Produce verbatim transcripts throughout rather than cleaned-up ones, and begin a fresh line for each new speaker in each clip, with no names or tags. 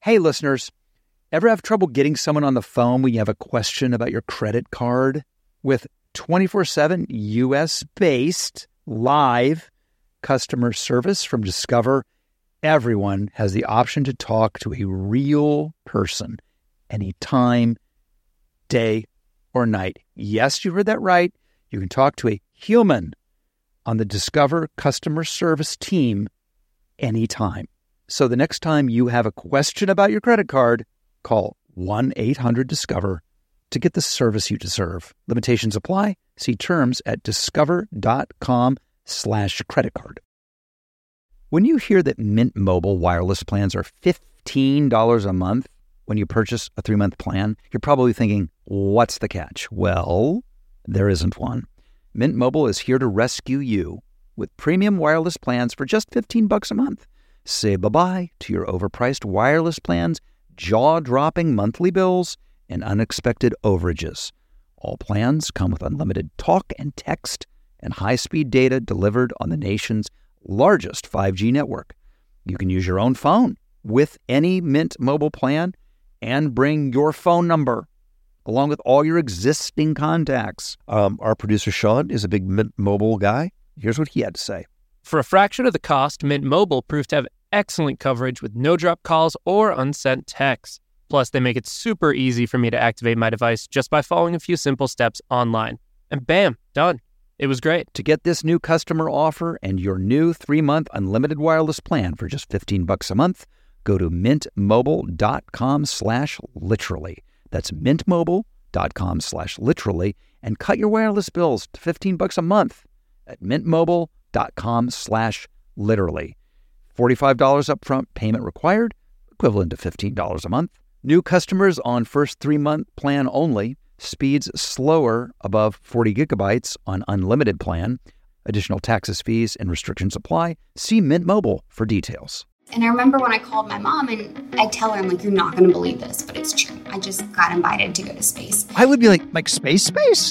Hey, listeners, ever have trouble getting someone on the phone when you have a question about your credit card? With twenty-four seven U S-based live customer service from Discover, everyone has the option to talk to a real person anytime, day or night. Yes, you heard that right. You can talk to a human on the Discover customer service team anytime. So the next time you have a question about your credit card, call one eight hundred discover to get the service you deserve. Limitations apply. See terms at discover.com slash credit card. When you hear that Mint Mobile wireless plans are fifteen dollars a month when you purchase a three-month plan, you're probably thinking, what's the catch? Well, there isn't one. Mint Mobile is here to rescue you with premium wireless plans for just fifteen bucks a month. Say bye-bye to your overpriced wireless plans, jaw-dropping monthly bills, and unexpected overages. All plans come with unlimited talk and text and high-speed data delivered on the nation's largest five G network. You can use your own phone with any Mint Mobile plan and bring your phone number along with all your existing contacts. Um, our producer, Sean, is a big Mint Mobile guy. Here's what he had to say.
For a fraction of the cost, Mint Mobile proved to have excellent coverage with no-drop calls or unsent texts. Plus, they make it super easy for me to activate my device just by following a few simple steps online. And bam, done. It was great.
To get this new customer offer and your new three-month unlimited wireless plan for just fifteen bucks a month, go to mintmobile.com slash literally. That's mintmobile.com slash literally and cut your wireless bills to fifteen bucks a month at mintmobile.com slash literally. forty-five dollars upfront payment required, equivalent to fifteen dollars a month. New customers on first three-month plan only. Speeds slower above forty gigabytes on unlimited plan. Additional taxes, fees, and restrictions apply. See Mint Mobile for details.
And I remember when I called my mom and I tell her, I'm like, you're not going to believe this, but it's true. I just got invited to go to space.
I would be like, like space, space?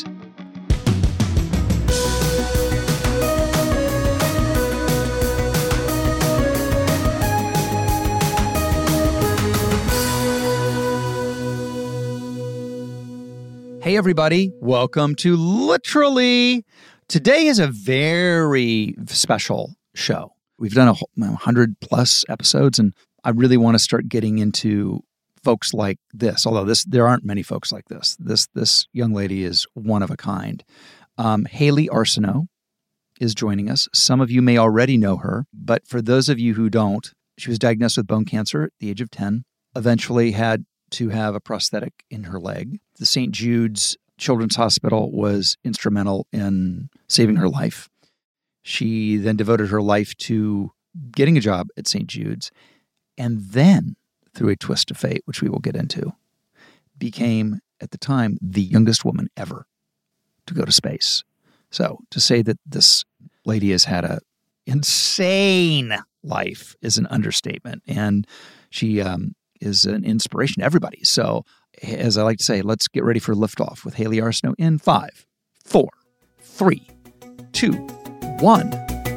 Hey, everybody. Welcome to Literally. Today is a very special show. We've done a one hundred plus episodes, and I really want to start getting into folks like this, although this there aren't many folks like this. This this young lady is one of a kind. Um, Hayley Arsenault is joining us. Some of you may already know her, but for those of you who don't, she was diagnosed with bone cancer at the age of ten, eventually had to have a prosthetic in her leg. The Saint Jude's Children's Hospital was instrumental in saving her life. She then devoted her life to getting a job at Saint Jude's, and then, through a twist of fate, which we will get into, became, at the time, the youngest woman ever to go to space. So to say that this lady has had a insane life is an understatement, and she um, is an inspiration to everybody. So, as I like to say, let's get ready for liftoff with Hayley Arsenault in five, four, three, two, one.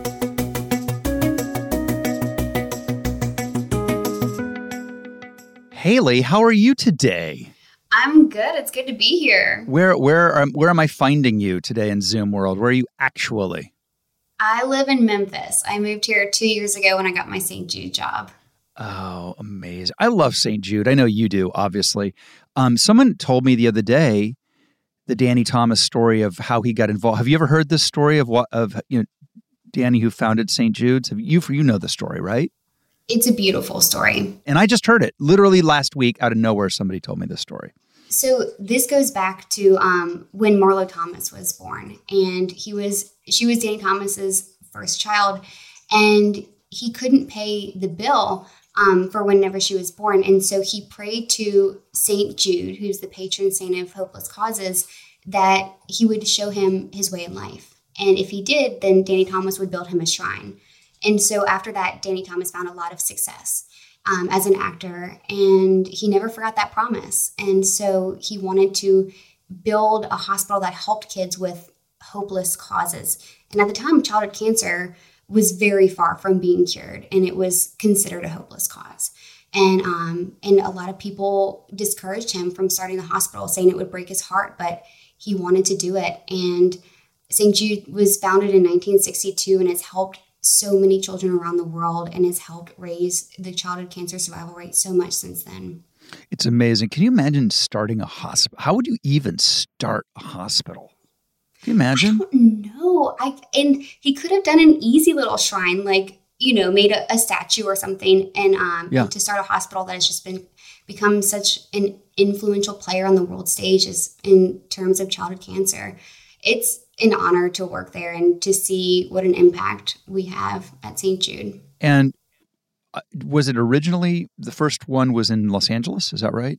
Hayley, how are you today?
I'm good. It's good to be here.
Where where um, where am I finding you today in Zoom world? Where are you actually?
I live in Memphis. I moved here two years ago when I got my Saint Jude job.
Oh, amazing. I love Saint Jude. I know you do, obviously. Um, someone told me the other day the Danny Thomas story of how he got involved. Have you ever heard this story of what of you know Danny who founded Saint Jude's? Have you you know the story, right?
It's a beautiful story.
And I just heard it literally last week out of nowhere. Somebody told me this story.
So this goes back to um, when Marlo Thomas was born, and he was she was Danny Thomas's first child, and he couldn't pay the bill um, for whenever she was born, and so he prayed to Saint Jude, who's the patron saint of hopeless causes, that he would show him his way in life, and if he did, then Danny Thomas would build him a shrine. And so after that, Danny Thomas found a lot of success Um, as an actor, and he never forgot that promise. And so he wanted to build a hospital that helped kids with hopeless causes. And at the time, childhood cancer was very far from being cured, and it was considered a hopeless cause. And um, and a lot of people discouraged him from starting the hospital, saying it would break his heart, but he wanted to do it. And Saint Jude was founded in nineteen sixty-two and has helped so many children around the world and has helped raise the childhood cancer survival rate so much since then.
It's amazing. Can you imagine starting a hospital? How would you even start a hospital? Can you imagine?
I don't know. I and he could have done an easy little shrine, like, you know, made a, a statue or something, and um,
yeah.
and to start a hospital that has just been become such an influential player on the world stage is in terms of childhood cancer. It's an honor to work there and to see what an impact we have at Saint Jude.
And was it originally, the first one was in Los Angeles? Is that right?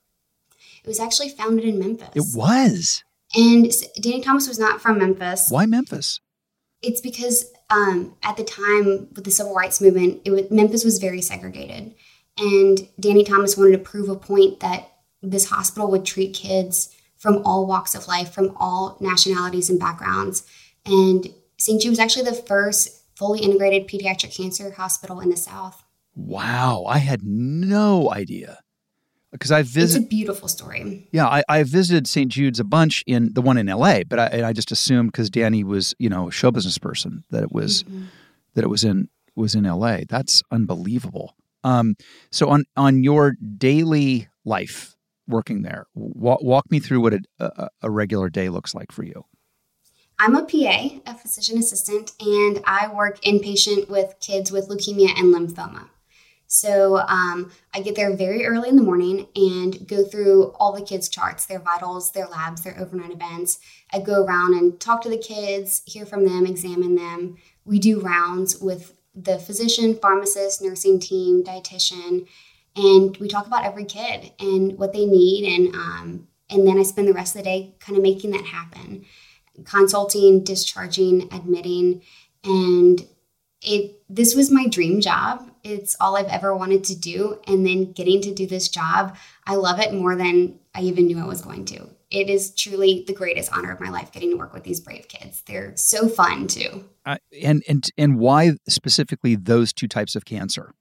It was actually founded in Memphis.
It was?
And Danny Thomas was not from Memphis.
Why Memphis?
It's because um, at the time with the civil rights movement, it was, Memphis was very segregated. And Danny Thomas wanted to prove a point that this hospital would treat kids from all walks of life, from all nationalities and backgrounds. And Saint Jude was actually the first fully integrated pediatric cancer hospital in the South.
Wow. I had no idea. Because I visited.
It's a beautiful story.
Yeah, I, I visited Saint Jude's a bunch in the one in L A, but I, I just assumed because Danny was, you know, a show business person that it was mm-hmm. that it was in was in L A. That's unbelievable. Um, so on on your daily life working there, walk, walk me through what a, a, a regular day looks like for you.
I'm a P A, a physician assistant, and I work inpatient with kids with leukemia and lymphoma. So um, I get there very early in the morning and go through all the kids' charts, their vitals, their labs, their overnight events. I go around and talk to the kids, hear from them, examine them. We do rounds with the physician, pharmacist, nursing team, dietitian, and we talk about every kid and what they need. And, um, and then I spend the rest of the day kind of making that happen, consulting, discharging, admitting, and It this was my dream job. It's all I've ever wanted to do. And then getting to do this job, I love it more than I even knew I was going to. It is truly the greatest honor of my life getting to work with these brave kids. They're so fun too.
Uh, and and and why specifically those two types of cancer?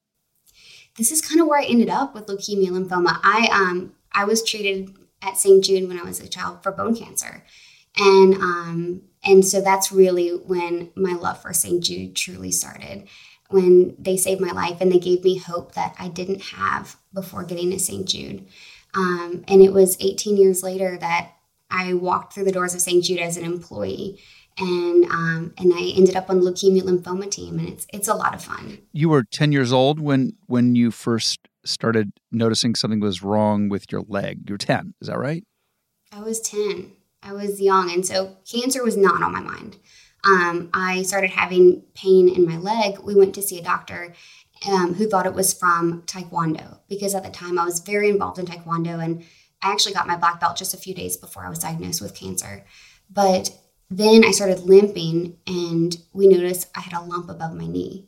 This is kind of where I ended up with leukemia and lymphoma. I um I was treated at Saint Jude when I was a child for bone cancer. And um And so that's really when my love for Saint Jude truly started, when they saved my life and they gave me hope that I didn't have before getting to Saint Jude. Um, and it was eighteen years later that I walked through the doors of Saint Jude as an employee, and um, and I ended up on the leukemia lymphoma team, and it's it's a lot of fun.
You were ten years old when when you first started noticing something was wrong with your leg. You were ten, is that right?
I was ten. I was young, and so cancer was not on my mind. Um, I started having pain in my leg. We went to see a doctor um, who thought it was from Taekwondo, because at the time I was very involved in Taekwondo, and I actually got my black belt just a few days before I was diagnosed with cancer. But then I started limping, and we noticed I had a lump above my knee.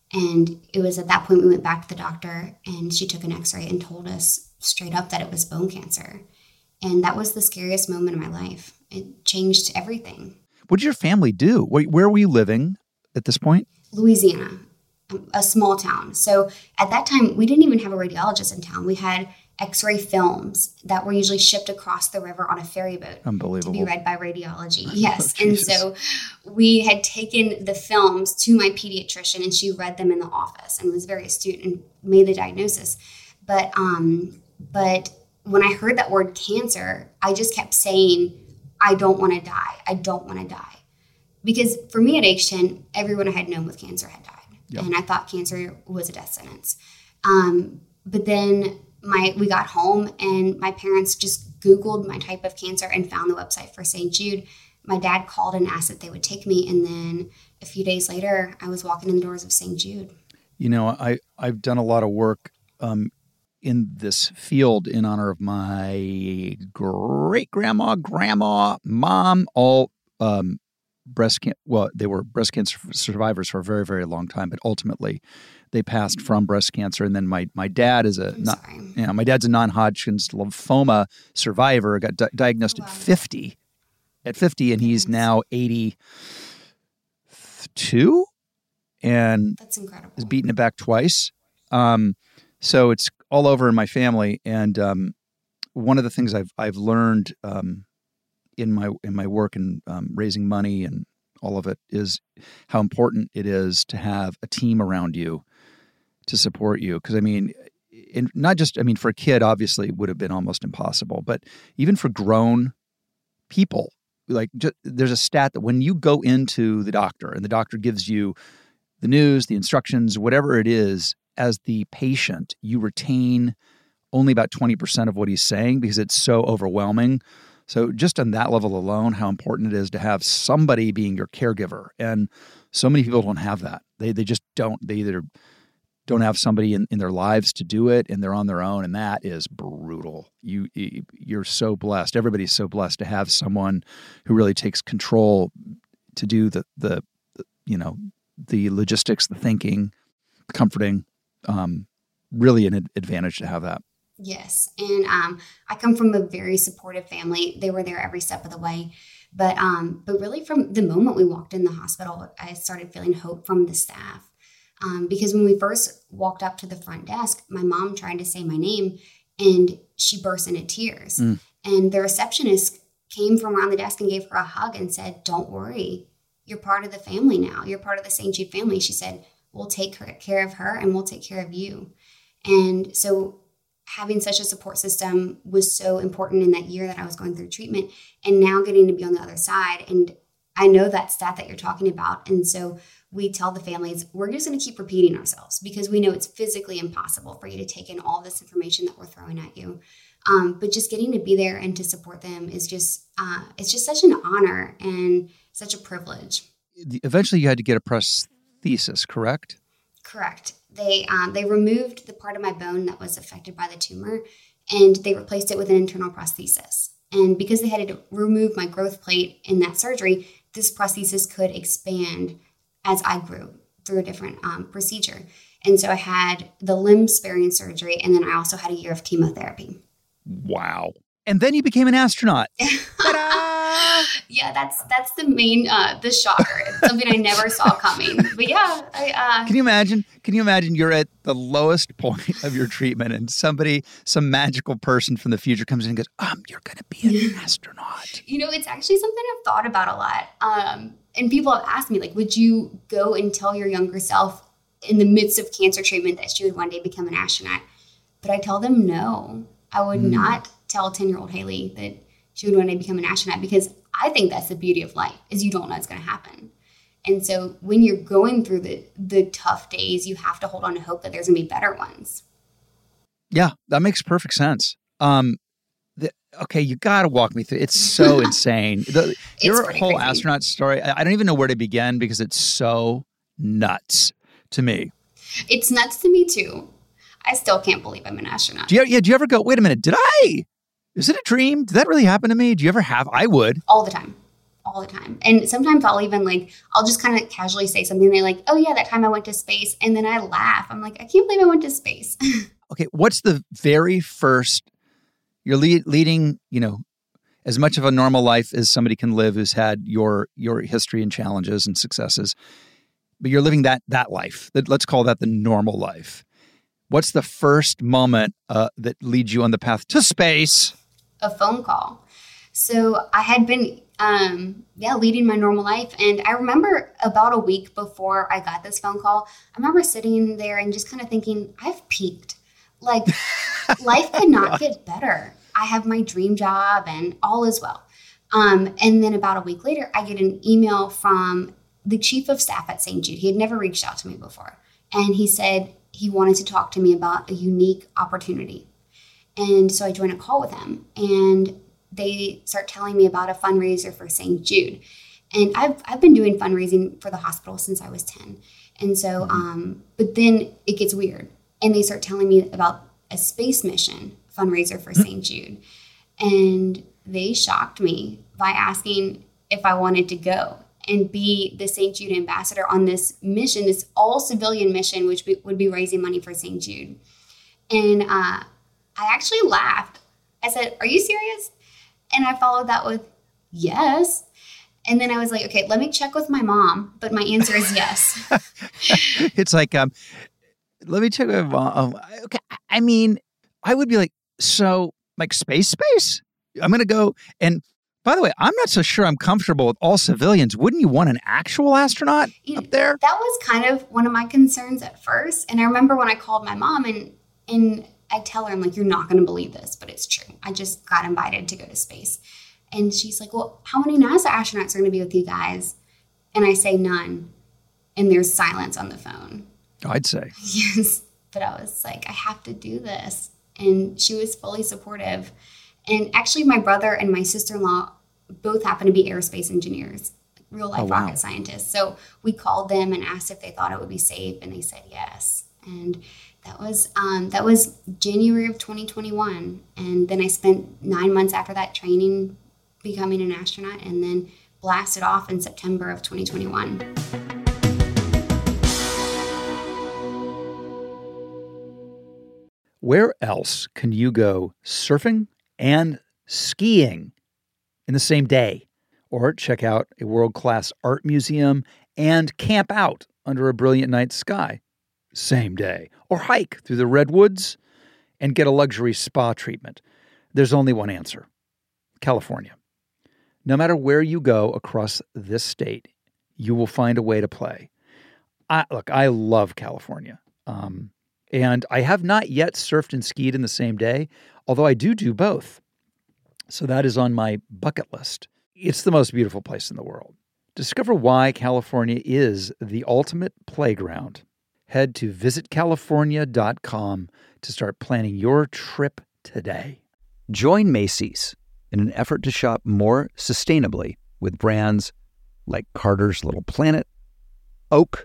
And it was at that point we went back to the doctor, and she took an x-ray and told us straight up that it was bone cancer. And that was the scariest moment of my life. It changed everything.
What did your family do? Where were you living at this point?
Louisiana, a small town. So at that time, we didn't even have a radiologist in town. We had x-ray films that were usually shipped across the river on a ferry boat.
Unbelievable.
To be read by radiology. Yes.
Oh,
and so we had taken the films to my pediatrician, and she read them in the office and was very astute and made the diagnosis. But, um, but when I heard that word cancer, I just kept saying, I don't want to die. I don't want to die. Because for me at age ten, everyone I had known with cancer had died. Yep. And I thought cancer was a death sentence. Um, but then my we got home, and my parents just Googled my type of cancer and found the website for Saint Jude. My dad called and asked if they would take me. And then a few days later, I was walking in the doors of Saint Jude.
You know, I, I've done a lot of work um, in this field in honor of my great-grandma, grandma, mom, all um, breast cancer. Well, they were breast cancer survivors for a very, very long time, but ultimately they passed from breast cancer. And then my my dad is a not, you know, my dad's a non-Hodgkin's lymphoma survivor. Got di- diagnosed oh, wow. at fifty, at fifty, and he's now eighty-two, and
that's incredible.
Has beaten it back twice. Um, So it's all over in my family. And um, one of the things I've I've learned um, in my in my work and um, raising money and all of it is how important it is to have a team around you to support you. Because I mean, in, not just I mean for a kid, obviously, it would have been almost impossible, but even for grown people, like just, there's a stat that when you go into the doctor and the doctor gives you the news, the instructions, whatever it is, as the patient, you retain only about twenty percent of what he's saying because it's so overwhelming. So just on that level alone, how important it is to have somebody being your caregiver. And so many people don't have that. They they just don't. They either don't have somebody in, in their lives to do it, and they're on their own, and that is brutal. You, you're so blessed. Everybody's so blessed to have someone who really takes control to do the, the, the you know, the logistics, the thinking, the comforting. Um, really an advantage to have that.
Yes. And um, I come from a very supportive family. They were there every step of the way. But um, but really from the moment we walked in the hospital, I started feeling hope from the staff. Um, because when we first walked up to the front desk, my mom tried to say my name and she burst into tears. Mm. And the receptionist came from around the desk and gave her a hug and said, "Don't worry. You're part of the family now. You're part of the Saint Jude family." She said, "We'll take care of her and we'll take care of you." And so having such a support system was so important in that year that I was going through treatment, and now getting to be on the other side. And I know that stat that you're talking about. And so we tell the families, we're just going to keep repeating ourselves because we know it's physically impossible for you to take in all this information that we're throwing at you. Um, but just getting to be there and to support them is just, uh, it's just such an honor and such a privilege.
Eventually you had to get a prosthesis, correct?
Correct. They um, they removed the part of my bone that was affected by the tumor, and they replaced it with an internal prosthesis. And because they had to remove my growth plate in that surgery, this prosthesis could expand as I grew through a different um, procedure. And so I had the limb sparing surgery, and then I also had a year of chemotherapy.
Wow. And then you became an astronaut.
Yeah, that's that's the main, uh, the shocker. It's something I never saw coming. But yeah. I, uh,
can you imagine? Can you imagine you're at the lowest point of your treatment and somebody, some magical person from the future comes in and goes, um, you're going to be an astronaut.
You know, it's actually something I've thought about a lot. Um, and people have asked me, like, would you go and tell your younger self in the midst of cancer treatment that she would one day become an astronaut? But I tell them no. I would mm. not tell ten-year-old Haley that she would one day become an astronaut, because I think that's the beauty of life, is you don't know what's going to happen. And so when you're going through the the tough days, you have to hold on to hope that there's going to be better ones.
Yeah, that makes perfect sense. Um, the, okay, you got to walk me through. It's so insane. The,
it's
your whole
crazy.
astronaut story, I, I don't even know where to begin because it's so nuts to me.
It's nuts to me too. I still can't believe I'm an astronaut.
Do you, yeah, do you ever go, wait a minute, did I? Is it a dream? Did that really happen to me? Do you ever have? I would.
All the time. All the time. And sometimes I'll even like, I'll just kind of casually say something. They're like, oh yeah, that time I went to space. And then I laugh. I'm like, I can't believe I went to space.
Okay. What's the very first, you're lead, leading, you know, as much of a normal life as somebody can live who's had your, your history and challenges and successes, but you're living that, that life. That, let's call that the normal life. What's the first moment uh, that leads you on the path to space?
A phone call. So I had been, um, yeah, leading my normal life. And I remember about a week before I got this phone call, I remember sitting there and just kind of thinking, I've peaked. Like, life could not get better. I have my dream job and all is well. Um, and then about a week later, I get an email from the chief of staff at Saint Jude. He had never reached out to me before. And he said he wanted to talk to me about a unique opportunity. And so I joined a call with him, and they start telling me about a fundraiser for Saint Jude. And I've I've been doing fundraising for the hospital since I was ten. And so, um, but then it gets weird. And they start telling me about a space mission fundraiser for Saint Jude. And they shocked me by asking if I wanted to go and be the Saint Jude ambassador on this mission, this all-civilian mission, which be, would be raising money for Saint Jude. And uh, I actually laughed. I said, are you serious? And I followed that with, yes. And then I was like, okay, let me check with my mom. But my answer is yes.
It's like, um, let me check my mom. Um, okay, I mean, I would be like, so like space, space. I'm gonna go. And by the way, I'm not so sure I'm comfortable with all civilians. Wouldn't you want an actual astronaut
you know,
up there?
That was kind of one of my concerns at first. And I remember when I called my mom and and I tell her, I'm like, you're not going to believe this, but it's true. I just got invited to go to space. And she's like, well, how many NASA astronauts are going to be with you guys? And I say none. And there's silence on the phone.
I'd say.
Yes. But I was like, I have to do this. And she was fully supportive. And actually, my brother and my sister-in-law both happen to be aerospace engineers, real life
oh, wow.
rocket scientists. So we called them and asked if they thought it would be safe. And they said yes. And that was um, that was January of twenty twenty-one. And then I spent nine months after that training becoming an astronaut and then blasted off in September of twenty twenty-one.
Where else can you go surfing and skiing in the same day? Or check out a world-class art museum and camp out under a brilliant night sky same day? Or hike through the redwoods and get a luxury spa treatment? There's only one answer: California. No matter where you go across this state, you will find a way to play. I, look, I love California. Um, and I have not yet surfed and skied in the same day, although I do do both. So that is on my bucket list. It's the most beautiful place in the world. Discover why California is the ultimate playground. Head to visit california dot com to start planning your trip today. Join Macy's in an effort to shop more sustainably with brands like Carter's Little Planet, Oak,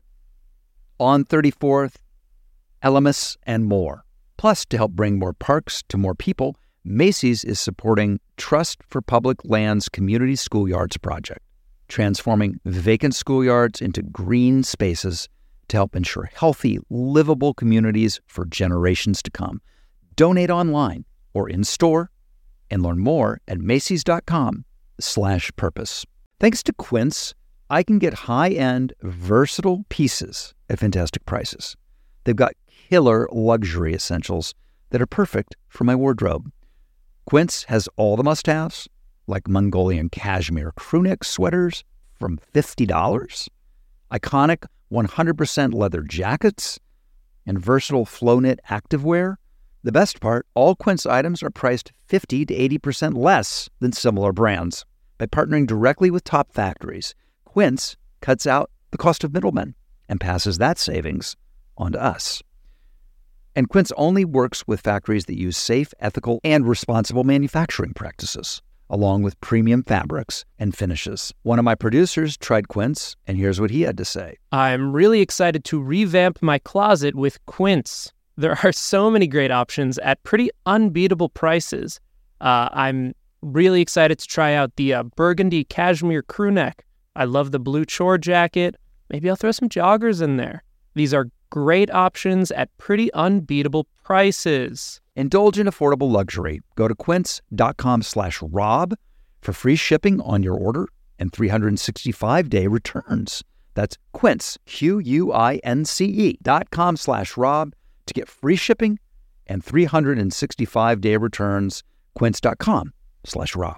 On thirty-fourth, Elemis, and more. Plus, to help bring more parks to more people, Macy's is supporting Trust for Public Lands Community Schoolyards project, transforming vacant schoolyards into green spaces to help ensure healthy, livable communities for generations to come. Donate online or in-store and learn more at macys.com slash purpose. Thanks to Quince, I can get high-end, versatile pieces at fantastic prices. They've got killer luxury essentials that are perfect for my wardrobe. Quince has all the must-haves, like Mongolian cashmere crewneck sweaters from fifty dollars, iconic one hundred percent leather jackets, and versatile flow-knit activewear. The best part, all Quince items are priced fifty to eighty percent less than similar brands. By partnering directly with top factories, Quince cuts out the cost of middlemen and passes that savings on to us. And Quince only works with factories that use safe, ethical, and responsible manufacturing practices, along with premium fabrics and finishes. One of my producers tried Quince, and here's what he had to say.
I'm really excited to revamp my closet with Quince. There are so many great options at pretty unbeatable prices. Uh, I'm really excited to try out the uh, burgundy cashmere crew neck. I love the blue chore jacket. Maybe I'll throw some joggers in there. These are great options at pretty unbeatable prices.
Indulge in affordable luxury. Go to quince.com slash Rob for free shipping on your order and three hundred sixty-five day returns. That's Quince, Q U I N C E dot com slash Rob to get free shipping and three hundred sixty-five day returns. Quince.com slash Rob.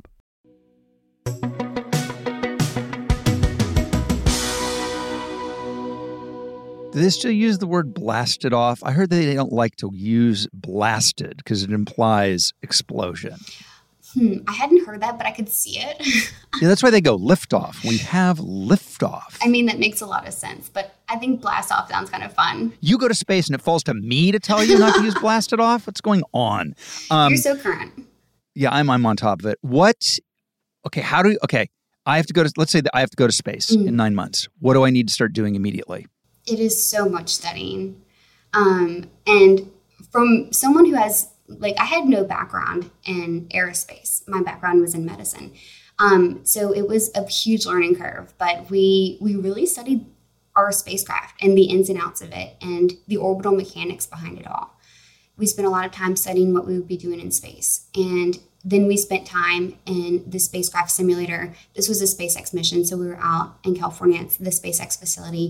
Do they still use the word blasted off? I heard that they don't like to use blasted because it implies explosion.
Hmm, I hadn't heard that, but I could see it.
Yeah, that's why they go lift off. We have lift off.
I mean, that makes a lot of sense, but I think blast off sounds kind of fun.
You go to space and it falls to me to tell you not to use blasted off? What's going on? Um,
You're so current.
Yeah, I'm, I'm on top of it. What? Okay, how do, okay, I have to go to, let's say that I have to go to space mm. in nine months. What do I need to start doing immediately?
It is so much studying. Um, and from someone who has, like, I had no background in aerospace. My background was in medicine. Um, so it was a huge learning curve, but we we really studied our spacecraft and the ins and outs of it and the orbital mechanics behind it all. We spent a lot of time studying what we would be doing in space. And then we spent time in the spacecraft simulator. This was a SpaceX mission, so we were out in California at the SpaceX facility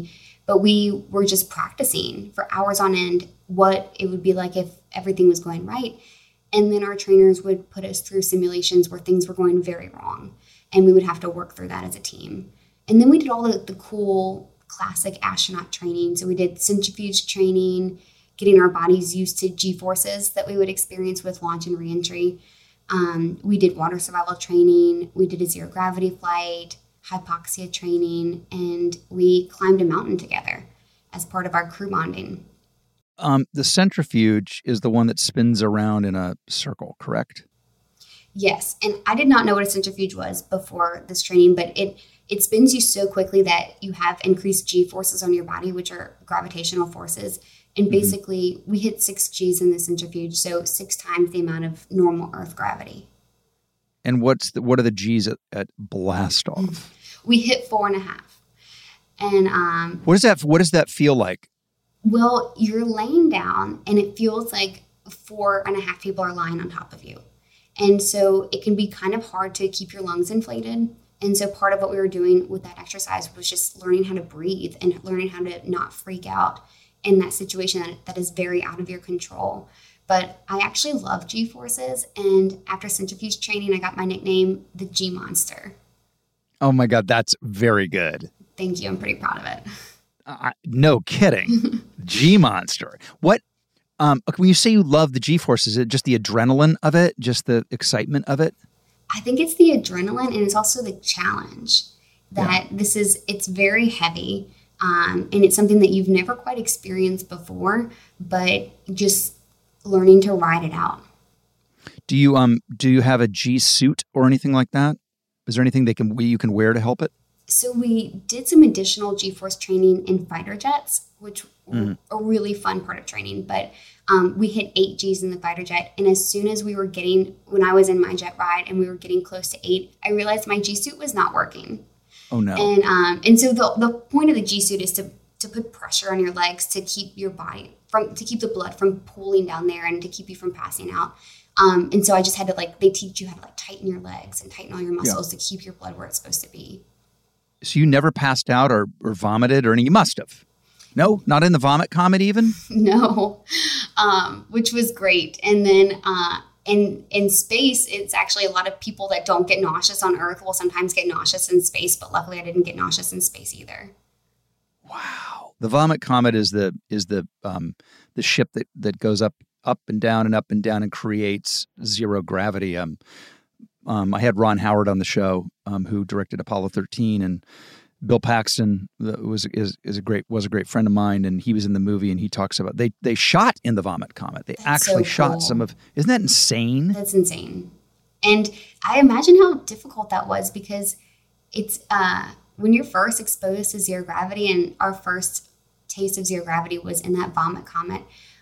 But we were just practicing for hours on end what it would be like if everything was going right. And then our trainers would put us through simulations where things were going very wrong. And we would have to work through that as a team. And then we did all the, the cool classic astronaut training. So we did centrifuge training, getting our bodies used to G-forces that we would experience with launch and reentry. Um, we did water survival training. We did a zero gravity flight, hypoxia training, and we climbed a mountain together as part of our crew bonding.
Um, the centrifuge is the one that spins around in a circle, correct?
Yes. And I did not know what a centrifuge was before this training, but it it spins you so quickly that you have increased G forces on your body, which are gravitational forces. And basically, mm-hmm. we hit six G's in the centrifuge, so six times the amount of normal Earth gravity.
And what's the, what are the G's at, at blast off?
We hit four and a half. And um,
what does that what does that feel like?
Well, you're laying down, and it feels like four and a half people are lying on top of you. And so it can be kind of hard to keep your lungs inflated. And so part of what we were doing with that exercise was just learning how to breathe and learning how to not freak out in that situation that, that is very out of your control. But I actually love G-forces. And after centrifuge training, I got my nickname, the G-Monster.
Oh my God, that's very good.
Thank you. I'm pretty proud of it.
Uh, no kidding. G-Monster. What, um, when you say you love the G-forces, is it just the adrenaline of it? Just the excitement of it?
I think it's the adrenaline, and it's also the challenge that yeah. this is, it's very heavy. Um, and it's something that you've never quite experienced before, but just learning to ride it out.
Do you, um, do you have a G suit or anything like that? Is there anything they can, you can wear to help it?
So we did some additional G-force training in fighter jets, which mm. were a really fun part of training. But um, we hit eight G's in the fighter jet. And as soon as we were getting, when I was in my jet ride and we were getting close to eight, I realized my G-suit was not working.
Oh, no.
And um, and so the the point of the G-suit is to, to put pressure on your legs to keep your body, from to keep the blood from pooling down there and to keep you from passing out. Um, and so I just had to, like, they teach you how to, like, tighten your legs and tighten all your muscles yeah. to keep your blood where it's supposed to be.
So you never passed out or, or vomited or anything? You must have. No? Not in the vomit comet even?
No, um, which was great. And then uh, in in space, it's actually a lot of people that don't get nauseous on Earth will sometimes get nauseous in space, but luckily I didn't get nauseous in space either.
Wow. The vomit comet is the is the um, the ship that, that goes up up and down and up and down and creates zero gravity. Um, um, I had Ron Howard on the show, um, who directed Apollo thirteen, and Bill Paxton was is, is a great was a great friend of mine, and he was in the movie, and he talks about they they shot in the vomit comet. They
That's
actually
so
shot
cool.
some of. Isn't that insane?
That's insane. And I imagine how difficult that was, because it's uh, when you're first exposed to zero gravity, and our first taste of zero gravity was in that vomit comet.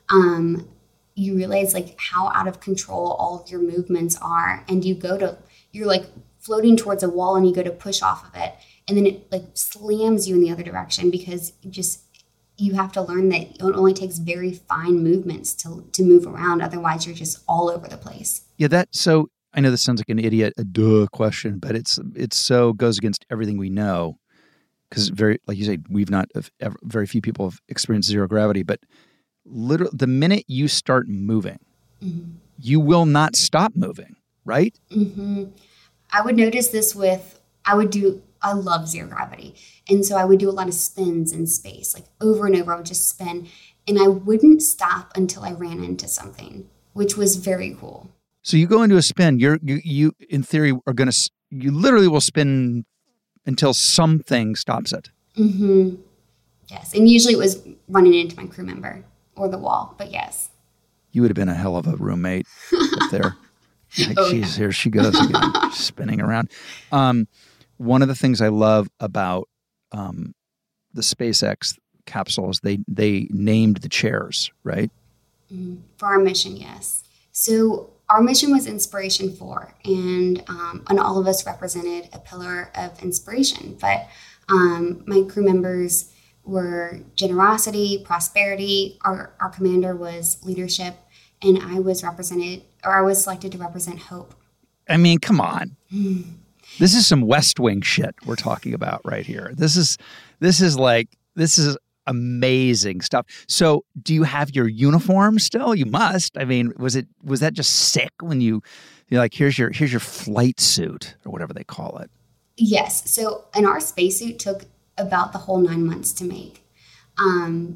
Um, you realize like how out of control all of your movements are, and you go to you're like floating towards a wall, and you go to push off of it. And then it like slams you in the other direction, because you just you have to learn that it only takes very fine movements to to move around. Otherwise, you're just all over the place.
Yeah, that so I know this sounds like an idiot, a duh question, but it's it's so goes against everything we know, because very like you say, we've not ever, very few people have experienced zero gravity. But literally, the minute you start moving, mm-hmm. you will not stop moving, right?
Mm-hmm. I would notice this with I would do. I love zero gravity. And so I would do a lot of spins in space, like over and over. I would just spin, and I wouldn't stop until I ran into something, which was very cool.
So you go into a spin, you're, you, you in theory, are going to, you literally will spin until something stops it.
Mm-hmm. Yes. And usually it was running into my crew member or the wall, but yes.
You would have been a hell of a roommate up there. Like,
oh,
geez,
yeah.
Here she goes again, spinning around. Um, One of the things I love about um, the SpaceX capsules, they they named the chairs, right?
Mm, for our mission, yes. So our mission was Inspiration four, and um, and all of us represented a pillar of inspiration. But um, my crew members were generosity, prosperity. Our our commander was leadership, and I was represented, or I was selected to represent hope.
I mean, come on.
Mm.
This is some West Wing shit we're talking about right here. This is, this is like, this is amazing stuff. So do you have your uniform still? You must. I mean, was it was that just sick when you you're like, here's your here's your flight suit or whatever they call it?
Yes. So and our spacesuit took about the whole nine months to make. Um,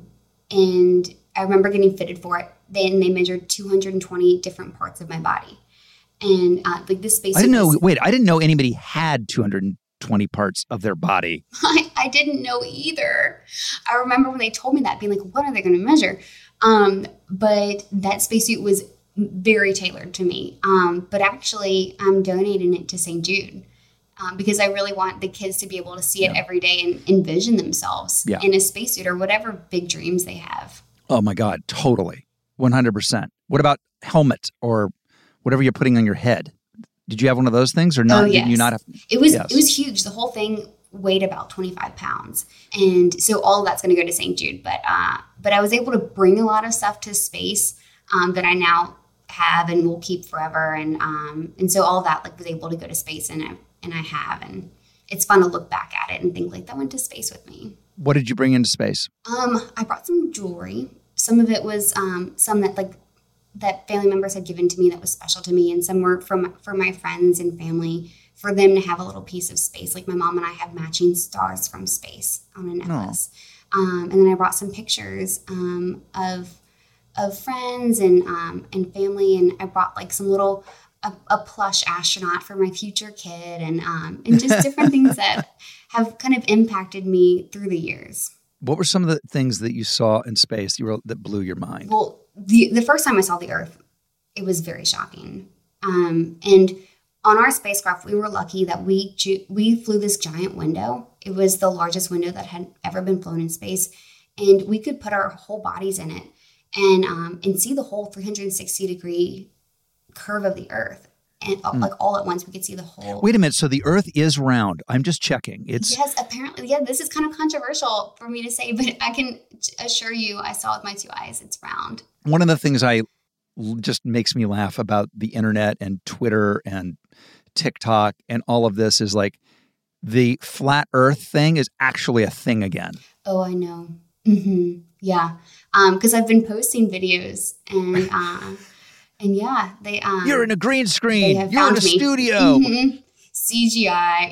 and I remember getting fitted for it. Then they measured two hundred twenty different parts of my body. And uh, like this spacesuit.
I didn't know,
was,
wait, I didn't know anybody had two hundred twenty parts of their body.
I, I didn't know either. I remember when they told me that, being like, what are they going to measure? Um, but that spacesuit was very tailored to me. Um, but actually, I'm donating it to Saint Jude um, because I really want the kids to be able to see it
yeah.
every day and envision themselves
yeah.
in a spacesuit or whatever big dreams they have.
Oh, my God. Totally. one hundred percent. What about helmet or whatever you're putting on your head? Did you have one of those things or not?
Oh, yes.
Did you not have?
It was
yes.
it was huge. The whole thing weighed about twenty-five pounds, and so all of that's going to go to Saint Jude. But uh, but I was able to bring a lot of stuff to space um, that I now have and will keep forever, and um, and so all of that like was able to go to space, and I and I have, and it's fun to look back at it and think like that went to space with me.
What did you bring into space?
Um, I brought some jewelry. Some of it was um, some that like. that family members had given to me that was special to me, and some were from for my friends and family, for them to have a little piece of space. Like my mom and I have matching stars from space on a necklace. Oh. Um, and then I brought some pictures um, of of friends and um, and family, and I brought like some little a, a plush astronaut for my future kid, and um, and just different things that have kind of impacted me through the years.
What were some of the things that you saw in space you were, that blew your mind?
Well, the the first time I saw the Earth, it was very shocking. Um, and on our spacecraft, we were lucky that we ju- we flew this giant window. It was the largest window that had ever been flown in space, and we could put our whole bodies in it and um, and see the whole three hundred sixty degree curve of the Earth. And mm. like all at once, we could see the whole.
Wait a minute. So the Earth is round. I'm just checking. It's
yes, apparently. Yeah, this is kind of controversial for me to say, but I can assure you, I saw with my two eyes, it's round.
One of the things I just makes me laugh about the internet and Twitter and TikTok and all of this is like the flat Earth thing is actually a thing again.
Oh, I know. Mm-hmm. Yeah, because um, I've been posting videos and. Uh, And yeah, they um
You're in a green screen. You're in a me. studio.
Mm-hmm. C G I,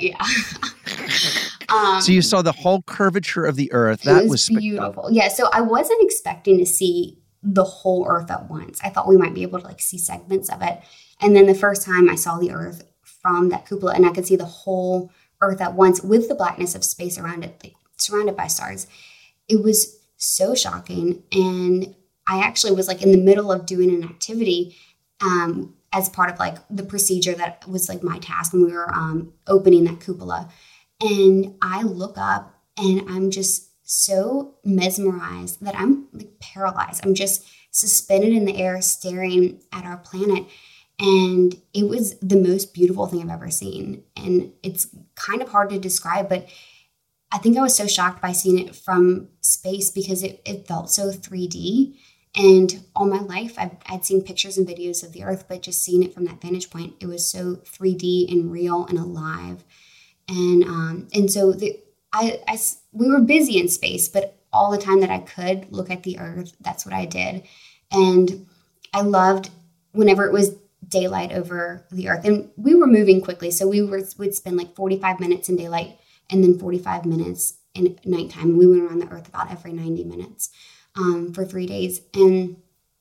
yeah. um,
so you saw the whole curvature of the Earth. That
was,
was
beautiful. Yeah, so I wasn't expecting to see the whole Earth at once. I thought we might be able to like see segments of it. And then the first time I saw the Earth from that cupola and I could see the whole Earth at once with the blackness of space around it, like surrounded by stars. It was so shocking. And I actually was like in the middle of doing an activity um, as part of like the procedure that was like my task when we were um, opening that cupola. And I look up and I'm just so mesmerized that I'm like paralyzed. I'm just suspended in the air staring at our planet. And it was the most beautiful thing I've ever seen. And it's kind of hard to describe, but I think I was so shocked by seeing it from space because it, it felt so three D. And all my life, I've, I'd seen pictures and videos of the Earth, but just seeing it from that vantage point, it was so three D and real and alive. And um, and so the, I, I, we were busy in space, but all the time that I could look at the Earth, that's what I did. And I loved whenever it was daylight over the Earth. And we were moving quickly, so we were would spend like forty-five minutes in daylight and then forty-five minutes in nighttime. We went around the Earth about every ninety minutes. Um, for three days. And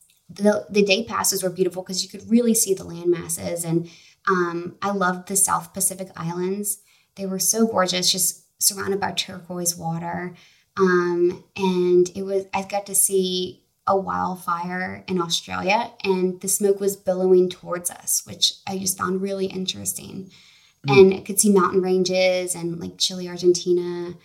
the the day passes were beautiful because you could really see the land masses. And um, I loved the South Pacific Islands. They were so gorgeous, just surrounded by turquoise water. Um, and it was I got to see a wildfire in Australia, and the smoke was billowing towards us, which I just found really interesting. Mm. And I could see mountain ranges and like Chile, Argentina.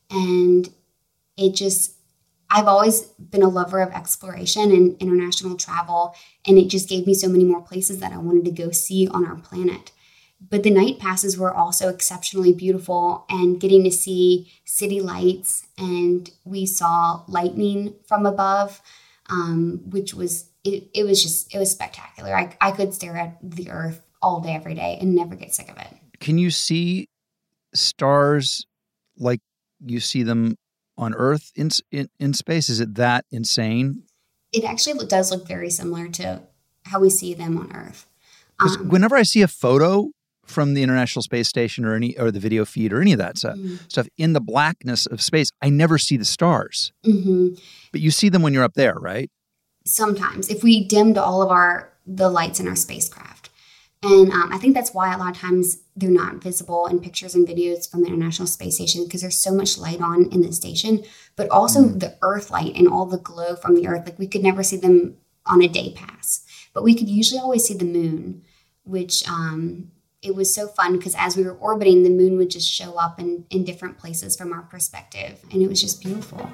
And it just... I've always been a lover of exploration and international travel, and it just gave me so many more places that I wanted to go see on our planet. But the night passes were also exceptionally beautiful, and getting to see city lights, and we saw lightning from above, um, which was, it, it was just, it was spectacular. I, I could stare at the Earth all day, every day, and never get sick of it.
Can you see stars like you see them on Earth in, in, in space? Is it that insane?
It actually does look very similar to how we see them on Earth.
Because
Um,
whenever I see a photo from the International Space Station or any or the video feed or any of that stuff,
mm-hmm.
stuff in the blackness of space, I never see the stars.
Mm-hmm.
But you see them when you're up there, right?
Sometimes, if we dimmed all of our the lights in our spacecraft. And um, I think that's why a lot of times they're not visible in pictures and videos from the International Space Station, because there's so much light on in the station, but also mm. the Earth light and all the glow from the Earth. Like, we could never see them on a day pass, but we could usually always see the moon, which um, it was so fun because as we were orbiting, the moon would just show up in, in different places from our perspective. And it was just beautiful.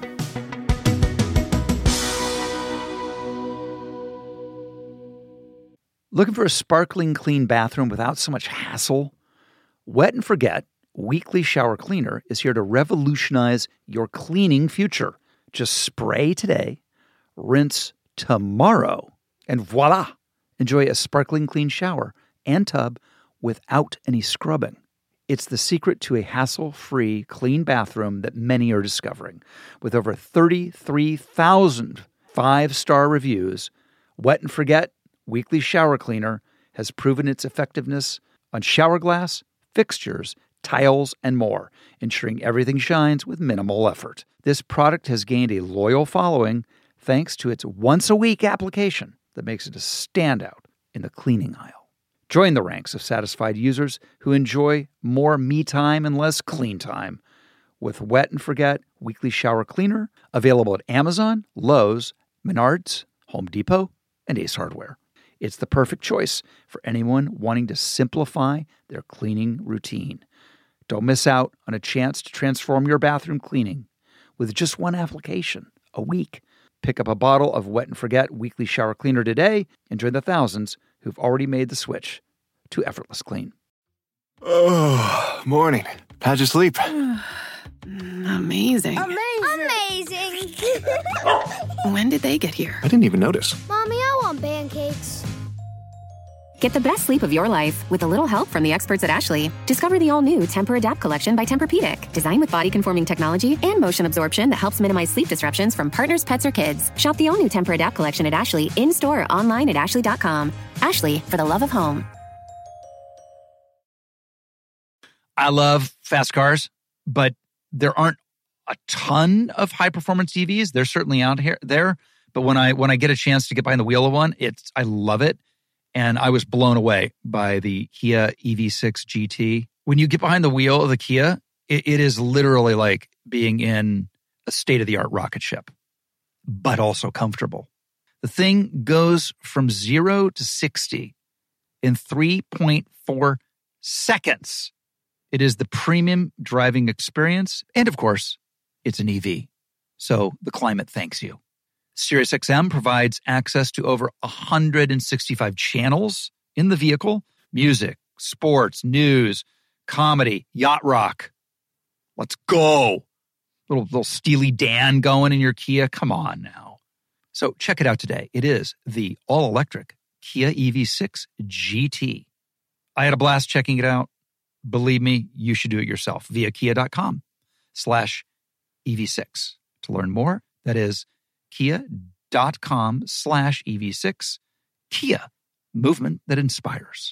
Looking for a sparkling clean bathroom without so much hassle? Wet and Forget Weekly Shower Cleaner is here to revolutionize your cleaning future. Just spray today, rinse tomorrow, and voila! Enjoy a sparkling clean shower and tub without any scrubbing. It's the secret to a hassle-free, clean bathroom that many are discovering. With over thirty-three thousand five-star reviews, Wet and Forget Weekly Shower Cleaner has proven its effectiveness on shower glass, fixtures, tiles, and more, ensuring everything shines with minimal effort. This product has gained a loyal following thanks to its once-a-week application that makes it a standout in the cleaning aisle. Join the ranks of satisfied users who enjoy more me time and less clean time with Wet and Forget Weekly Shower Cleaner, available at Amazon, Lowe's, Menards, Home Depot, and Ace Hardware. It's the perfect choice for anyone wanting to simplify their cleaning routine. Don't miss out on a chance to transform your bathroom cleaning with just one application a week. Pick up a bottle of Wet and Forget Weekly Shower Cleaner today and join the thousands who've already made the switch to effortless clean.
Oh, morning. How'd you sleep?
Amazing.
Amazing.
When did they get here?
I didn't even notice.
Mommy, I want pancakes.
Get the best sleep of your life with a little help from the experts at Ashley. Discover the all-new Tempur-Adapt collection by Tempur-Pedic, designed with body-conforming technology and motion absorption that helps minimize sleep disruptions from partners, pets, or kids. Shop the all-new Tempur-Adapt collection at Ashley in-store or online at ashley dot com. Ashley, for the love of home.
I love fast cars, but there aren't a ton of high-performance E Vs. They're certainly out here there, but when I when I get a chance to get behind the wheel of one, it's I love it. And I was blown away by the Kia E V six G T. When you get behind the wheel of the Kia, it, it is literally like being in a state-of-the-art rocket ship, but also comfortable. The thing goes from zero to sixty in three point four seconds. It is the premium driving experience. And of course, it's an E V. So the climate thanks you. SiriusXM provides access to over one hundred sixty-five channels in the vehicle. Music, sports, news, comedy, yacht rock. Let's go. Little, little Steely Dan going in your Kia. Come on now. So check it out today. It is the all-electric Kia E V six G T. I had a blast checking it out. Believe me, you should do it yourself via kia.com slash EV6. To learn more, that is kia.com slash EV6. Kia, movement that inspires.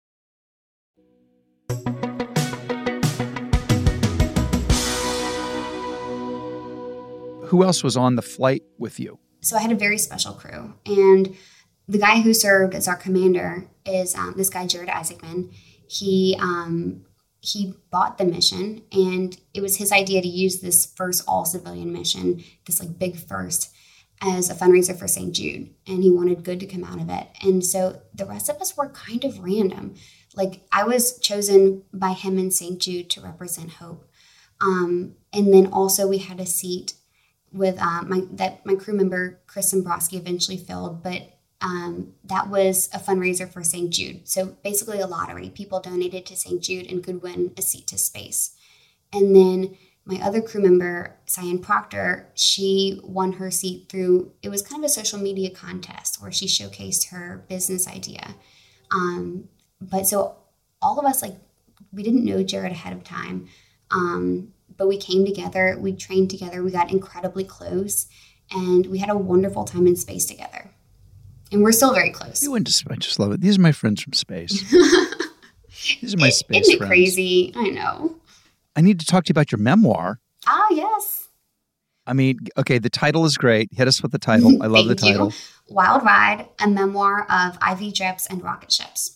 Who else was on the flight with you?
So I had a very special crew. And the guy who served as our commander is um, this guy, Jared Isaacman. He um, he bought the mission, and it was his idea to use this first all-civilian mission, this like big first, as a fundraiser for Saint Jude. And he wanted good to come out of it. And so the rest of us were kind of random. Like, I was chosen by him and Saint Jude to represent hope. Um, and then also we had a seat with uh, my that my crew member, Chris Zimbrowski, eventually filled, but um, that was a fundraiser for Saint Jude. So basically a lottery. People donated to Saint Jude and could win a seat to space. And then my other crew member, Cyan Proctor, she won her seat through, it was kind of a social media contest where she showcased her business idea. Um, but so all of us, like, we didn't know Jared ahead of time. Um, but we came together, we trained together, we got incredibly close, and we had a wonderful time in space together. And we're still very close.
You went to space. I just love it. These are my friends from space. These are my
it,
space
isn't it
friends.
crazy? I know.
I need to talk to you about your memoir.
Ah, yes.
I mean, okay, the title is great. Hit us with the title. I love the
Thank you.
title.
Wild Ride, a memoir of I V drips and rocket ships.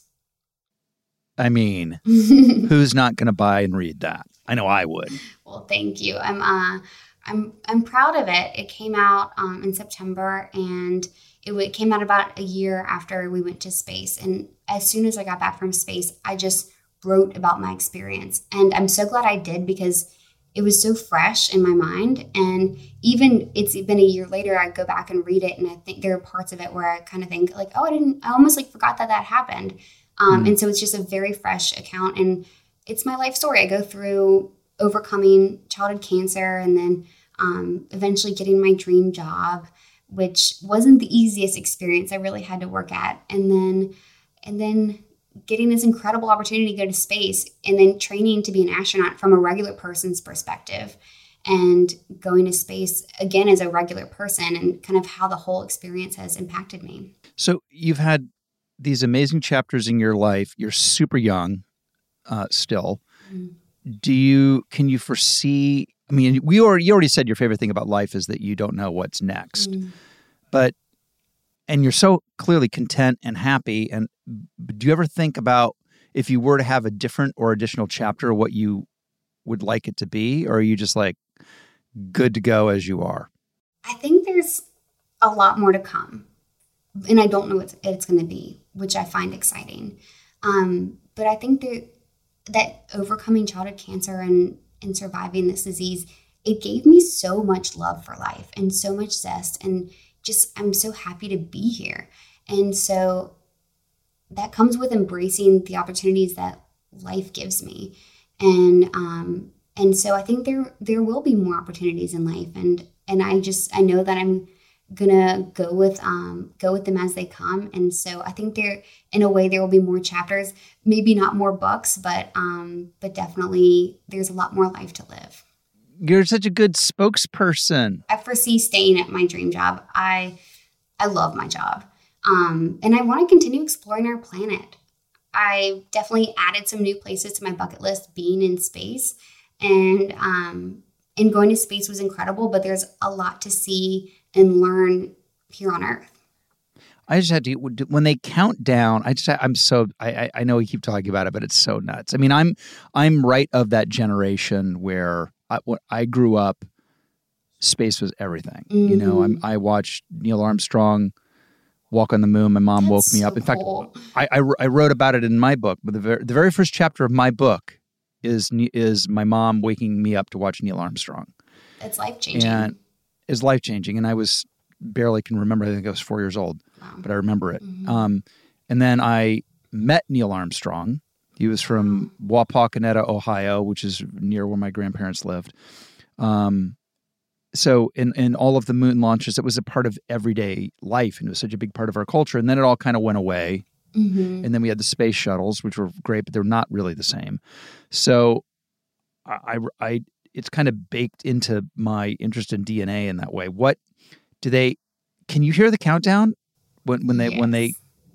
I mean, who's not going to buy and read that? I know I would.
Well, thank you. I'm uh, I'm I'm proud of it. It came out um, in September, and it, w- it came out about a year after we went to space. And as soon as I got back from space, I just wrote about my experience, and I'm so glad I did because it was so fresh in my mind. And even it's been a year later, I go back and read it, and I think there are parts of it where I kind of think like, oh, I didn't. I almost like forgot that that happened. Um, mm. And so it's just a very fresh account, and it's my life story. I go through overcoming childhood cancer and then um, eventually getting my dream job, which wasn't the easiest experience. I really had to work at. And then, and then getting this incredible opportunity to go to space, and then training to be an astronaut from a regular person's perspective, and going to space again as a regular person, and kind of how the whole experience has impacted me.
So you've had these amazing chapters in your life. You're super young uh, still. Mm. Do you, can you foresee, I mean, we already, you already said your favorite thing about life is that you don't know what's next, mm. but, and you're so clearly content and happy. And do you ever think about if you were to have a different or additional chapter, what you would like it to be? Or are you just like good to go as you are?
I think there's a lot more to come. And I don't know what it's going to be, which I find exciting. Um, but I think there, that overcoming childhood cancer and, and surviving this disease, it gave me so much love for life and so much zest. And just, I'm so happy to be here. And so that comes with embracing the opportunities that life gives me. And um, and so I think there there will be more opportunities in life. And and I just, I know that I'm gonna go with um go with them as they come. And so I think there, in a way, there will be more chapters, maybe not more books, but um but definitely there's a lot more life to live.
You're such a good spokesperson.
I foresee staying at my dream job. I I love my job. Um and I want to continue exploring our planet. I definitely added some new places to my bucket list, being in space, and um and going to space was incredible, but there's a lot to see and learn here on Earth.
I just had to, when they count down, I just, I'm so, I, I know we keep talking about it, but it's so nuts. I mean, I'm, I'm right of that generation where I, when I grew up, space was everything. Mm-hmm. You know, I'm, I watched Neil Armstrong walk on the moon. My mom
That's
woke me
so
up. In fact,
cool.
I, I, I wrote about it in my book, but the very, the very first chapter of my book is, is my mom waking me up to watch Neil Armstrong.
It's life-changing.
And is life-changing. And I was barely can remember, I think I was four years old, wow. but I remember it. Mm-hmm. Um, and then I met Neil Armstrong. He was from wow. Wapakoneta, Ohio, which is near where my grandparents lived. Um, so in, in all of the moon launches, it was a part of everyday life, and it was such a big part of our culture. And then it all kind of went away. Mm-hmm. And then we had the space shuttles, which were great, but they're not really the same. So I, I, it's kind of baked into my interest in D N A in that way. What do they, can you hear the countdown when, when they, yes. when they,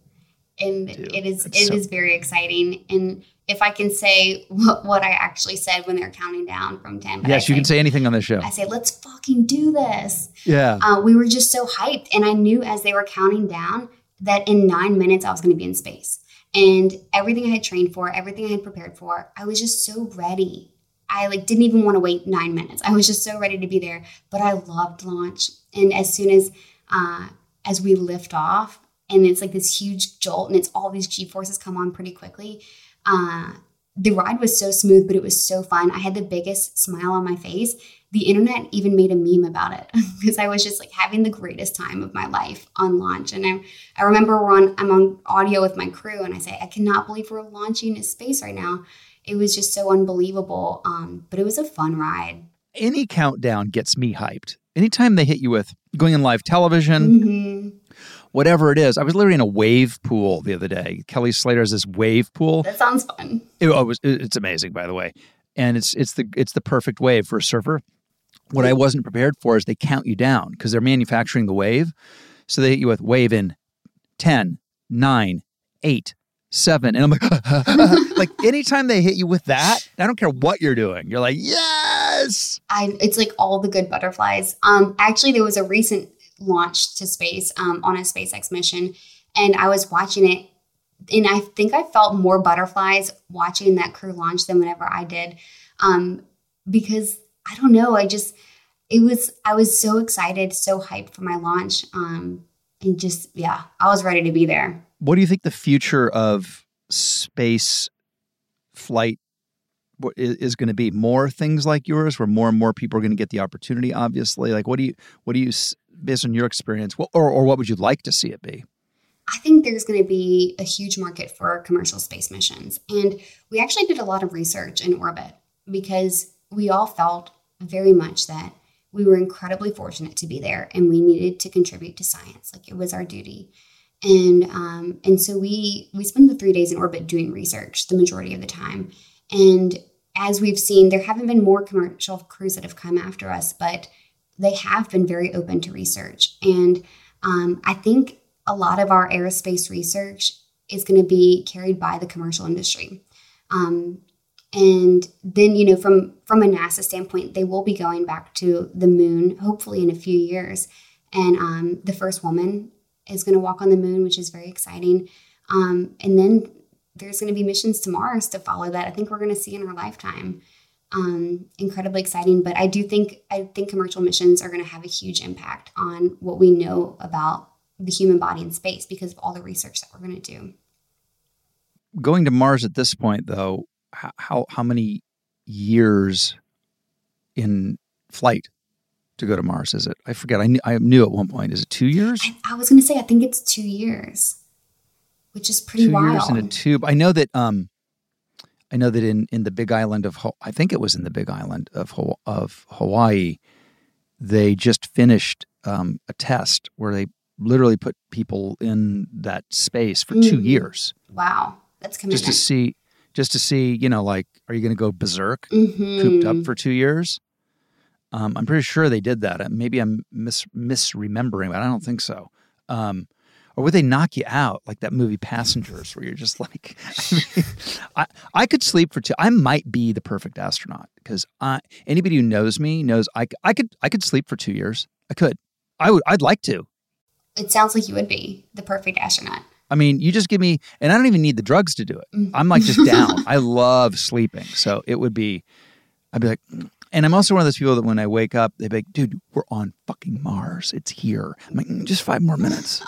and
do?
it is,
That's
it
so...
is very exciting. And if I can say what, what I actually said when they're counting down from ten.
Yes,
I
you
say,
can say anything on the show.
I say, let's fucking do this.
Yeah.
Uh, we were just so hyped. And I knew as they were counting down that in nine minutes I was going to be in space. And everything I had trained for, everything I had prepared for, I was just so ready. I like didn't even want to wait nine minutes. I was just so ready to be there. But I loved launch. And as soon as uh, as we lift off, and it's like this huge jolt, and it's all these G-forces come on pretty quickly. Uh, the ride was so smooth, but it was so fun. I had the biggest smile on my face. The internet even made a meme about it because I was just like having the greatest time of my life on launch. And I, I remember we're on, I'm on audio with my crew, and I say, I cannot believe we're launching into space right now. It was just so unbelievable, um, but it was a fun ride.
Any countdown gets me hyped. Anytime they hit you with going on live television, mm-hmm. whatever it is. I was literally in a wave pool the other day. Kelly Slater has this wave pool.
That sounds fun.
It, oh, it was, it's amazing, by the way. and it's it's the it's the perfect wave for a surfer. What I wasn't prepared for is they count you down because they're manufacturing the wave. So they hit you with wave in ten, nine, eight, seven. And I'm like, like anytime they hit you with that, I don't care what you're doing. You're like, yes.
I, it's like all the good butterflies. Um, actually, there was a recent launch to space um, on a SpaceX mission, and I was watching it. And I think I felt more butterflies watching that crew launch than whenever I did. Um, because I don't know, I just, it was, I was so excited, so hyped for my launch. Um, and just, yeah, I was ready to be there.
What do you think the future of space flight is, is going to be? More things like yours where more and more people are going to get the opportunity, obviously? Like, what do you, what do you, based on your experience, what, or, or what would you like to see it be?
I think there's going to be a huge market for commercial space missions. And we actually did a lot of research in orbit because we all felt very much that we were incredibly fortunate to be there and we needed to contribute to science. Like it was our duty. And um, and so we we spent the three days in orbit doing research the majority of the time. And as we've seen, there haven't been more commercial crews that have come after us, but they have been very open to research. And um, I think a lot of our aerospace research is going to be carried by the commercial industry. Um, and then, you know, from, from a NASA standpoint, they will be going back to the moon, hopefully in a few years. And um, the first woman is going to walk on the moon, which is very exciting. Um, and then there's going to be missions to Mars to follow that. I think we're going to see in our lifetime. Um, incredibly exciting. But I do think, I think commercial missions are going to have a huge impact on what we know about the human body in space because of all the research that we're going to do.
Going to Mars at this point, though, how how many years in flight to go to Mars is it? I forget. I knew, I knew at one point. Is it two years?
I, I was going to say, I think it's two years, which is pretty
two
wild.
Two years in a tube. I know that. Um, I know that in, in the Big Island of I think it was in the Big Island of of Hawaii, they just finished um, a test where they literally put people in that space for mm. two years.
Wow, that's commitment.
Just to see, just to see, you know, like, are you going to go berserk,
mm-hmm.
cooped up for two years? Um, I'm pretty sure they did that. Maybe I'm mis- misremembering, but I don't think so. Um, or would they knock you out like that movie Passengers, where you're just like, I, mean, I, I could sleep for two. I might be the perfect astronaut because I, anybody who knows me knows I, I could I could sleep for two years. I could. I would. I'd like to.
It sounds like you would be the perfect astronaut.
I mean, you just give me, and I don't even need the drugs to do it. Mm-hmm. I'm like just down. I love sleeping. So it would be, I'd be like, and I'm also one of those people that when I wake up, they'd be like, dude, we're on fucking Mars. It's here. I'm like, mm, just five more minutes.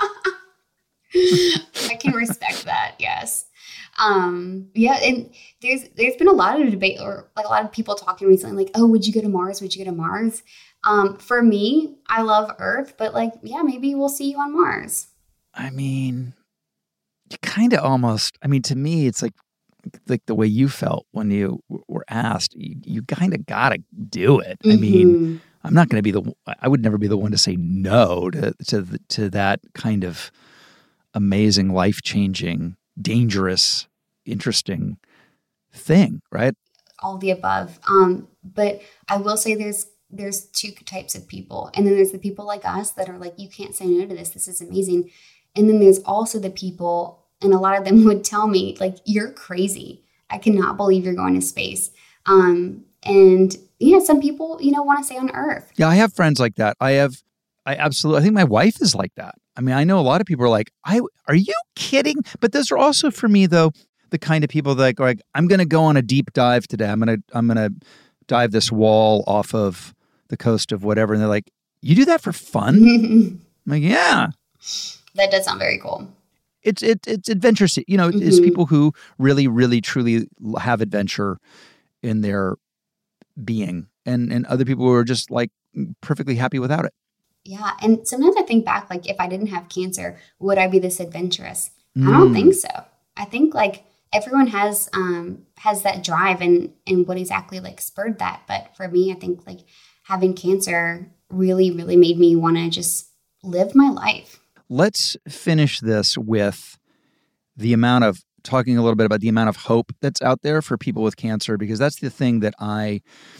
I can respect that. Yes. Um, yeah. And there's, there's been a lot of debate or like a lot of people talking recently, like, oh, would you go to Mars? Would you go to Mars? Um, for me, I love Earth, but like, yeah, maybe we'll see you on Mars.
I mean, you kind of almost, I mean, to me, it's like, like the way you felt when you were asked, you, you kind of got to do it. Mm-hmm. I mean, I'm not going to be the, I would never be the one to say no to, to, the, to that kind of amazing, life-changing, dangerous, interesting thing, right?
All the above. Um, but I will say there's, there's two types of people. And then there's the people like us that are like, you can't say no to this. This is amazing. And then there's also the people, and a lot of them would tell me, like, you're crazy. I cannot believe you're going to space. Um, and yeah, some people, you know, want to stay on Earth.
Yeah, I have friends like that. I have, I absolutely, I think my wife is like that. I mean, I know a lot of people are like, I, are you kidding? But those are also for me, though, the kind of people that are like, I'm going to go on a deep dive today. I'm going to, I'm going to dive this wall off of the coast of whatever. And they're like, you do that for fun? I'm like, yeah.
That does sound very cool.
It's it, it's adventure. You know, mm-hmm. It's people who really, really, truly have adventure in their being, and and other people who are just like perfectly happy without it.
Yeah, and sometimes I think back, like if I didn't have cancer, would I be this adventurous? Mm. I don't think so. I think like everyone has um has that drive, and and what exactly like spurred that. But for me, I think like having cancer really, really made me want to just live my life.
Let's finish this with the amount of talking a little bit about the amount of hope that's out there for people with cancer, because that's the thing that I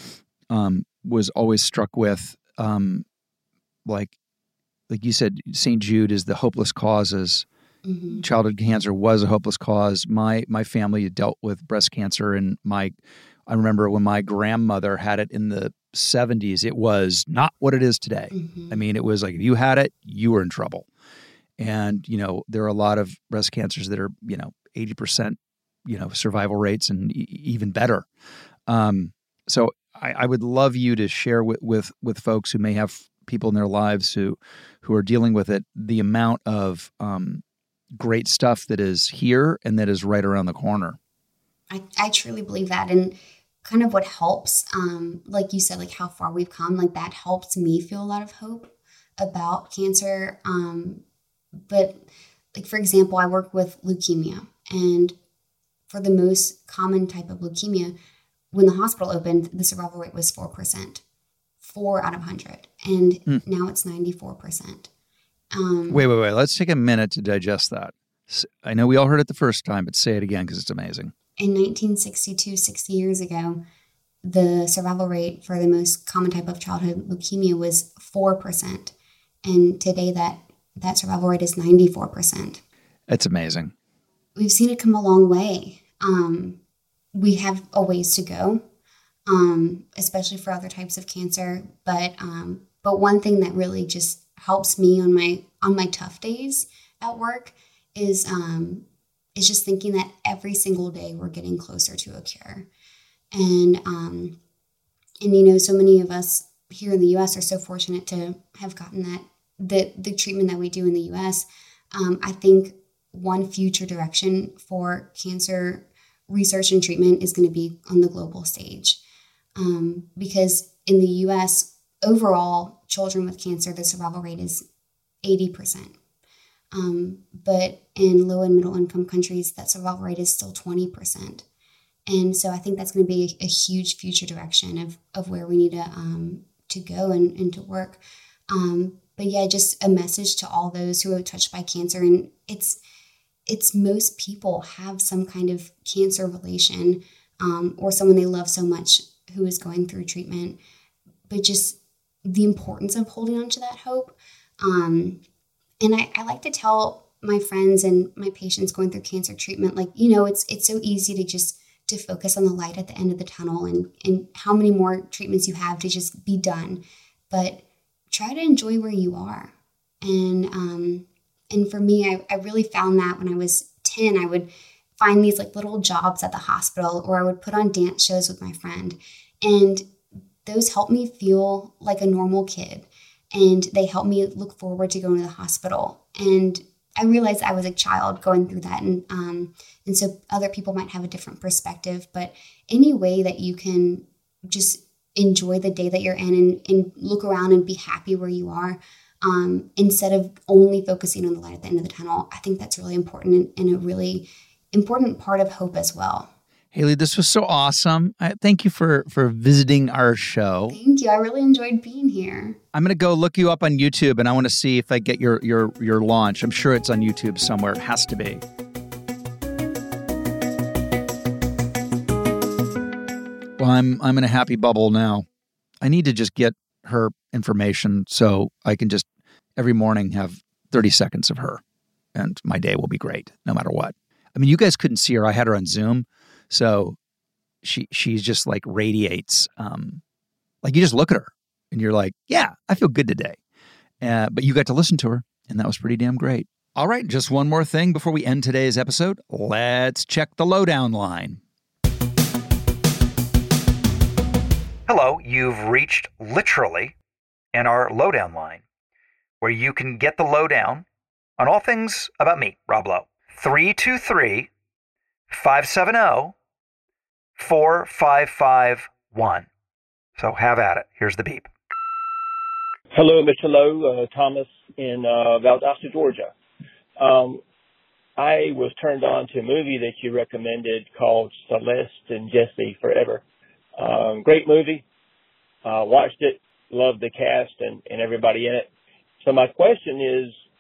um, was always struck with. Um, like, like you said, Saint Jude is the hopeless causes. Mm-hmm. Childhood cancer was a hopeless cause. My my family dealt with breast cancer, and my I remember when my grandmother had it in the seventies, it was not what it is today. Mm-hmm. I mean, it was like if you had it, you were in trouble. And, you know, there are a lot of breast cancers that are, you know, eighty percent, you know, survival rates and e- even better. Um, so I, I would love you to share with, with, with folks who may have people in their lives who, who are dealing with it, the amount of um, great stuff that is here and that is right around the corner.
I, I truly believe that. And kind of what helps, um, like you said, like how far we've come, like that helps me feel a lot of hope about cancer. Um, but like, for example, I work with leukemia, and for the most common type of leukemia, when the hospital opened, the survival rate was four percent, four out of one hundred. And mm. now it's ninety-four percent. Um,
wait, wait, wait. Let's take a minute to digest that. I know we all heard it the first time, but say it again because it's amazing.
In nineteen sixty-two, sixty years ago, the survival rate for the most common type of childhood leukemia was four percent. And today that, that survival rate is ninety-four percent.
It's amazing.
We've seen it come a long way. Um, we have a ways to go, um, especially for other types of cancer. But um, but one thing that really just helps me on my on my tough days at work is um, is just thinking that every single day we're getting closer to a cure. And um, and you know, so many of us here in the U S are so fortunate to have gotten that the the treatment that we do in the U S. Um, I think one future direction for cancer research and treatment is going to be on the global stage. Um, because in the U S, overall, children with cancer, the survival rate is eighty percent. Um, but in low and middle income countries, that survival rate is still twenty percent. And so I think that's going to be a, a huge future direction of, of where we need to um, to go and, and to work. Um, but yeah, just a message to all those who are touched by cancer. And it's it's most people have some kind of cancer relation um, or someone they love so much who is going through treatment. But just the importance of holding on to that hope. Um, and I, I like to tell my friends and my patients going through cancer treatment, like, you know, it's it's so easy to just to focus on the light at the end of the tunnel and, and how many more treatments you have to just be done. But try to enjoy where you are. And um, and for me, I, I really found that when I was ten, I would find these like little jobs at the hospital, or I would put on dance shows with my friend. And those helped me feel like a normal kid. And they helped me look forward to going to the hospital. And I realized I was a child going through that. And um, and so other people might have a different perspective. But any way that you can just enjoy the day that you're in and, and look around and be happy where you are, um, instead of only focusing on the light at the end of the tunnel, I think that's really important and, and a really important part of hope as well.
Haley, this was so awesome. I, thank you for, for visiting our show.
Thank you. I really enjoyed being here.
I'm going to go look you up on YouTube, and I want to see if I get your, your, your launch. I'm sure it's on YouTube somewhere. It has to be. Well, I'm I'm in a happy bubble now. I need to just get her information so I can just every morning have thirty seconds of her, and my day will be great no matter what. I mean, you guys couldn't see her. I had her on Zoom. So she she's just like radiates. Um, like you just look at her and you're like, yeah, I feel good today. Uh, but you got to listen to her, and that was pretty damn great. All right, just one more thing before we end today's episode. Let's check the lowdown line. Hello, you've reached literally in our lowdown line, where you can get the lowdown on all things about me, Rob Lowe. three two three, five seven zero, four five five one. So have at it. Here's the beep.
Hello, Mister Lowe, uh, Thomas in uh, Valdosta, Georgia. Um, I was turned on to a movie that you recommended called Celeste and Jesse Forever. Um, great movie. Uh, watched it, loved the cast and, and everybody in it. So my question is,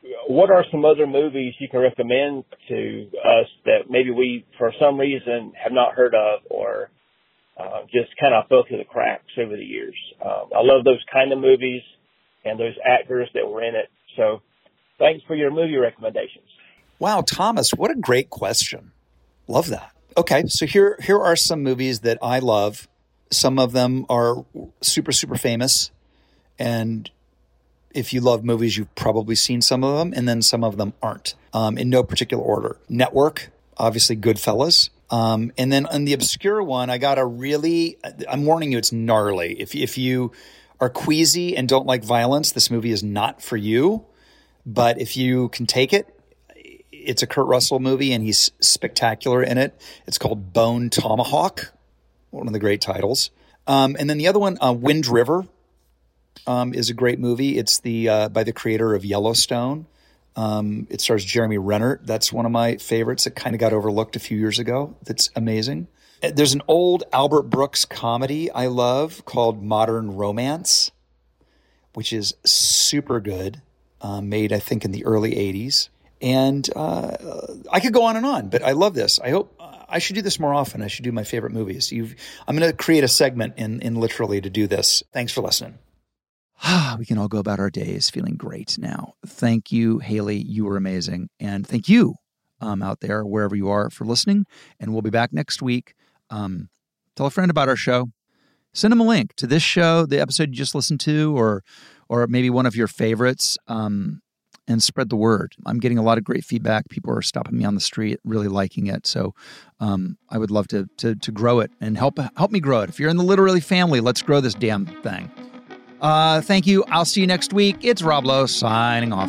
what are some other movies you can recommend to us that maybe we, for some reason, have not heard of or uh, just kind of fell through the cracks over the years? Um, I love those kind of movies and those actors that were in it. So thanks for your movie recommendations.
Wow, Thomas, what a great question. Love that. Okay, so here here are some movies that I love. Some of them are super, super famous. And if you love movies, you've probably seen some of them, and then some of them aren't, um, in no particular order. Network, obviously Goodfellas. Um, and then on the obscure one, I got a really, I'm warning you, it's gnarly. If, if you are queasy and don't like violence, this movie is not for you. But if you can take it, it's a Kurt Russell movie, and he's spectacular in it. It's called Bone Tomahawk, one of the great titles. Um, and then the other one, uh, Wind River, um, is a great movie. It's the uh, by the creator of Yellowstone. Um, it stars Jeremy Renner. That's one of my favorites. It kind of got overlooked a few years ago. That's amazing. There's an old Albert Brooks comedy I love called Modern Romance, which is super good, uh, made, I think, in the early eighties. And uh, I could go on and on, but I love this. I hope I should do this more often. I should do my favorite movies. You've, I'm going to create a segment in, in Literally to do this. Thanks for listening. We can all go about our days feeling great now. Thank you, Haley. You were amazing. And thank you um, out there, wherever you are, for listening. And we'll be back next week. Um, tell a friend about our show. Send them a link to this show, the episode you just listened to, or or maybe one of your favorites, um, and spread the word. I'm getting a lot of great feedback. People are stopping me on the street, really liking it. So um, I would love to, to to grow it and help help me grow it. If you're in the Literally family, let's grow this damn thing. Uh, thank you. I'll see you next week. It's Rob Lowe signing off.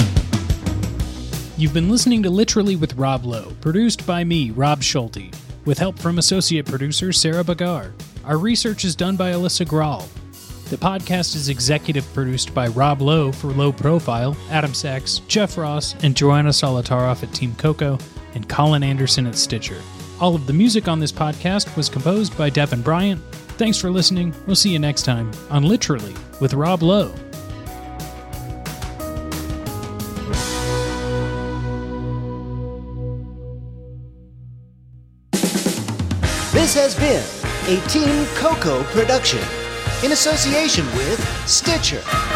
You've been listening to Literally with Rob Lowe, produced by me, Rob Schulte, with help from associate producer Sarah Bagar. Our research is done by Alyssa Grahl. The podcast is executive produced by Rob Lowe for Low Profile, Adam Sachs, Jeff Ross, and Joanna Solitaroff at Team Coco, and Colin Anderson at Stitcher. All of the music on this podcast was composed by Devin Bryant. Thanks for listening. We'll see you next time on Literally with Rob Lowe.
This has been a Team Coco production in association with Stitcher.